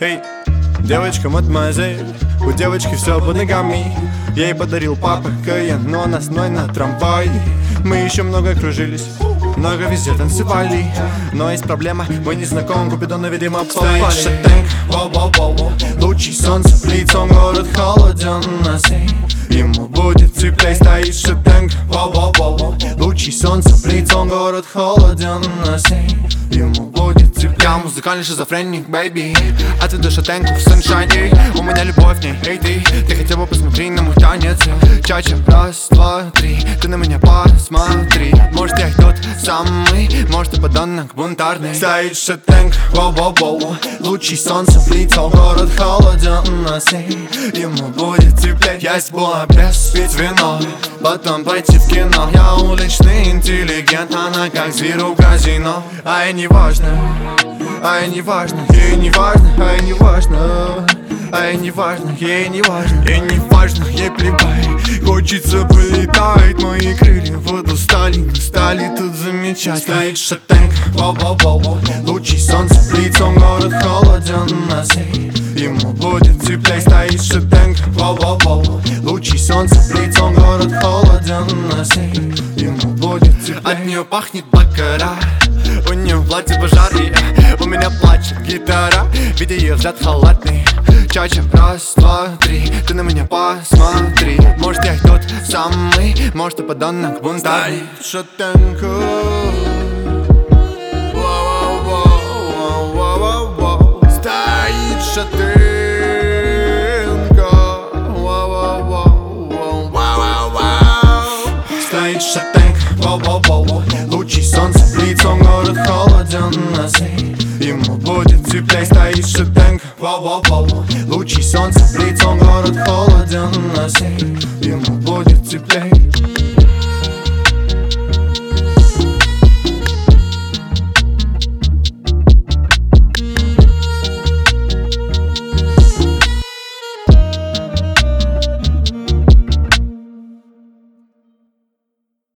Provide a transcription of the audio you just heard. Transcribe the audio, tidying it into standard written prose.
Эй, девочка, мадемуазель, у девочки все под ногами. Я ей подарил папа Кайен, но она с мной на трамвай. Мы еще много кружились, много везде танцевали. Но есть проблема, мы не знакомы, Купидона, видимо, попали. Стоит шатенг, воу-воу-воу, лучи солнца в лицо, город холоден на сей. Ему будет теплей. Стоит шатенг, воу-воу-воу, лучи солнца в лицо, город холоден на сей. Ему будет теплей. Я музыкальный шизофреник, бэйби, а ты до шатенку в саншайне. У меня любовь в ней, эй ты хотя бы посмотри на мой танец. Чача, раз, два, три, ты на меня посмотри. Может я и тот самый, может и подонок бунтарный. Стоит шатенг, воу-воу-воу, лучи солнца в лицо, город холоден на сей. Ему будет теплеть. Я буду без пить вино, потом пойти в кино. Я уличный интеллигент, она как зверь в казино. А ей не важно, а ей не важно, ей не важно, а ей не важно, а ей не важно, ей не важно, ей не важно, ей плевать. Хочется полетать, мои крылья вот устали, мы стали тут замечать. Стоит шатенг, воу-воу-воу, лучи солнца в лицо, город холоден на сей. Ему будет теплей. Стоит шатенг, воу-воу-воу, лучи солнца в лицо, город холоден на сей. Ему будет теплей. От нее пахнет бакара, у нее в платье пожар, и у меня плачет гитара. Видя ее взгляд халатный. Чача, раз, два, три, ты на меня посмотри. Может я и тот самый, может и подонок бунтарный. Стоит шатенг, воу-воу-воу, стоит шатенг. Стоит шатенг, воу-воу-воу, лучи солнца в лицо, город холоден на сей. Ему будет теплей. Стоит шатенг, воу-воу-воу, лучи солнца в лицо, город холоден на сей. Ему будет теплей.